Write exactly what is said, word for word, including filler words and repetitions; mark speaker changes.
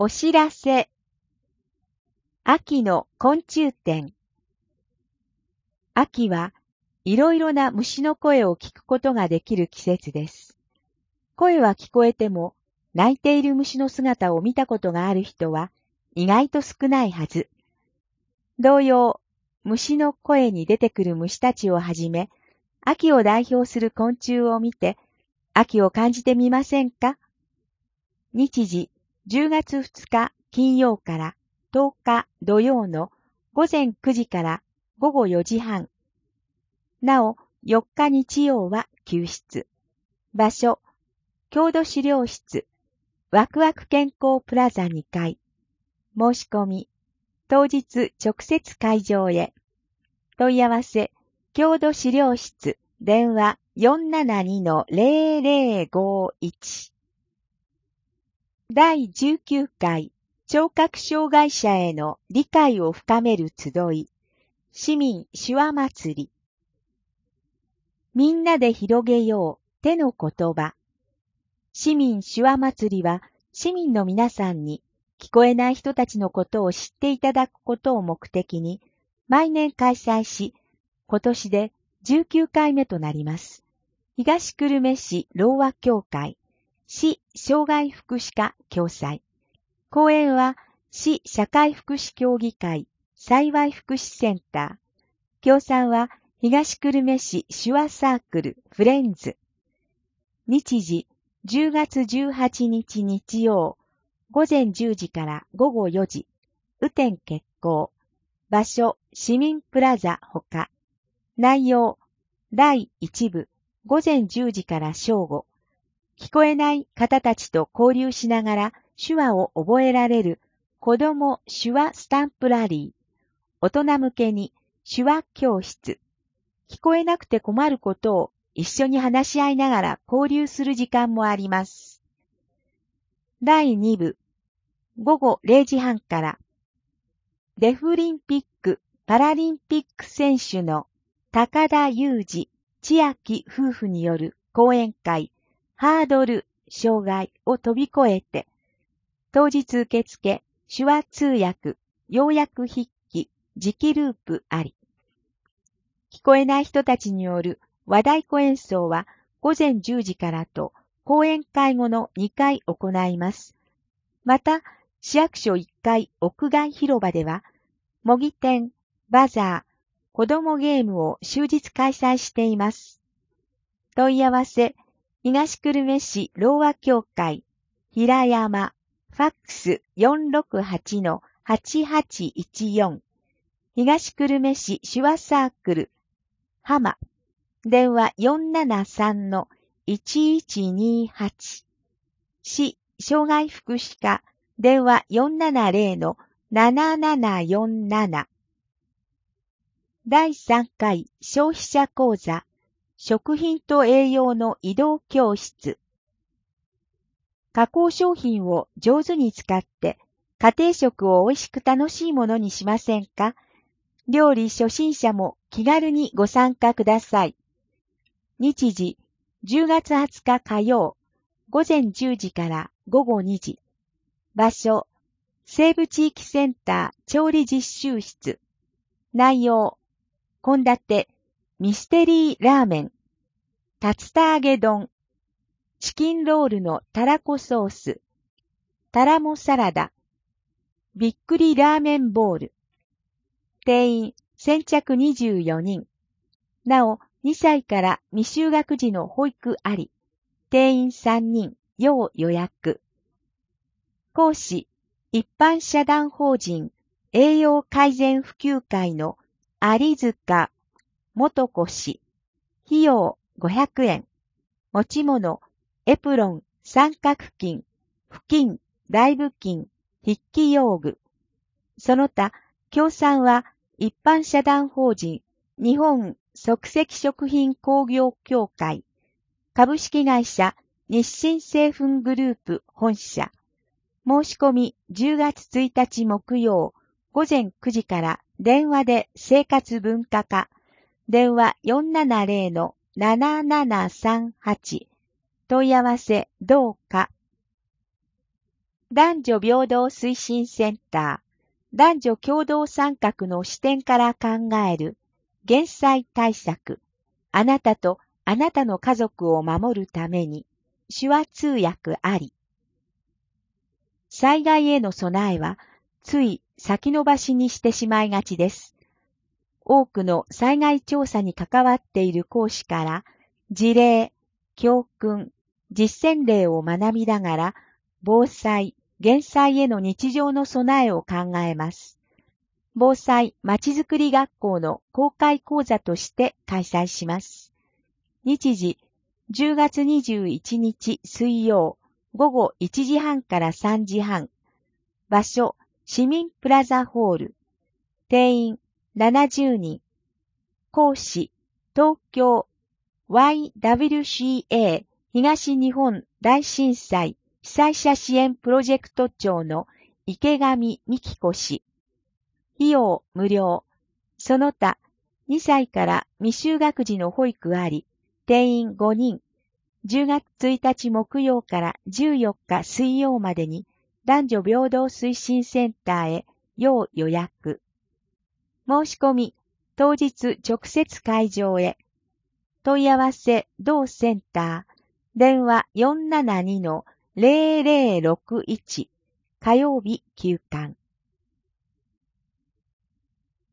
Speaker 1: お知らせ。秋の昆虫展。秋はいろいろな虫の声を聞くことができる季節です。声は聞こえても、鳴いている虫の姿を見たことがある人は意外と少ないはず。同様、虫の声に出てくる虫たちをはじめ、秋を代表する昆虫を見て、秋を感じてみませんか？日時じゅうがつふつか金曜からとおか土曜のごぜんくじからごごよじはん。なお、よっか日曜は休室。場所、郷土資料室、ワクワク健康プラザにかい。申し込み、当日直接会場へ。問い合わせ、郷土資料室、電話 よんななにのぜろぜろごいち。だいじゅうきゅうかい聴覚障害者への理解を深める集い、市民手話祭り。みんなで広げよう手の言葉。市民手話祭りは市民の皆さんに聞こえない人たちのことを知っていただくことを目的に毎年開催し、今年でじゅうきゅうかいめとなります。東久留米市ろうあ協会市障害福祉課共催。講演は市社会福祉協議会幸い福祉センター。協賛は東久留米市手話サークルフレンズ。日時じゅうがつじゅうはちにち日曜ごぜんじゅうじからごごよじ。雨天決行。場所市民プラザほか。内容だいいちぶごぜんじゅうじから正午。聞こえない方たちと交流しながら手話を覚えられる子ども手話スタンプラリー。大人向けに手話教室。聞こえなくて困ることを一緒に話し合いながら交流する時間もあります。だいにぶごごれいじはんからデフリンピック・パラリンピック選手の高田裕二・千秋夫婦による講演会ハードル、障害を飛び越えて、当日受付、手話通訳、要約筆記、磁気ループあり。聞こえない人たちによる和太鼓演奏はごぜんじゅうじからと講演会後のにかい行います。また、市役所いっかい屋外広場では、模擬店、バザー、子どもゲームを終日開催しています。問い合わせ、東久留米市ろうあ協会、平山、ファックス よんろくはちのはちはちいちよん、東久留米市手話サークル、浜、電話 よんななさんのいちいちにはち、市障害福祉課、電話 よんななぜろのななななよんなな。だいさんかい消費者講座、食品と栄養の移動教室。加工商品を上手に使って家庭食を美味しく楽しいものにしませんか？料理初心者も気軽にご参加ください。日時じゅうがつはつか火曜ごぜんじゅうじからごごにじ。場所西部地域センター調理実習室。内容献立ミステリーラーメン、竜田揚げ丼、チキンロールのたらこソース、たらもサラダ、びっくりラーメンボール。定員先着にじゅうよにん。なお、にさいから未就学児の保育あり。定員さんにん、要予約。講師、一般社団法人栄養改善普及会の有塚元子氏。費用ごひゃくえん。持ち物、エプロン、三角巾、布巾、台布巾、筆記用具。その他、協賛は一般社団法人日本即席食品工業協会、株式会社日清製粉グループ本社。申し込みじゅうがつついたち木曜ごぜんくじから電話で生活文化課、電話 よんななぜろのななななさんはち。問い合わせどうか。 男女平等推進センター、男女共同参画の視点から考える減災対策、あなたとあなたの家族を守るために、手話通訳あり。災害への備えは、つい先延ばしにしてしまいがちです。多くの災害調査に関わっている講師から、事例、教訓、実践例を学びながら、防災、減災への日常の備えを考えます。防災まちづくり学校の公開講座として開催します。日時、じゅうがつにじゅういちにち水曜、ごごいちじはんからさんじはん。場所、市民プラザホール。定員、ななじゅうにん。講師、東京 ワイダブリューシーエー 東日本大震災被災者支援プロジェクト長の池上美希子氏。費用無料。その他、にさいから未就学児の保育あり、定員ごにん。じゅうがつついたち木曜からじゅうよっか水曜までに男女平等推進センターへ要予約。申し込み、当日直接会場へ。問い合わせ同センター、電話 よんななにのゼロゼロろくいち、火曜日休館。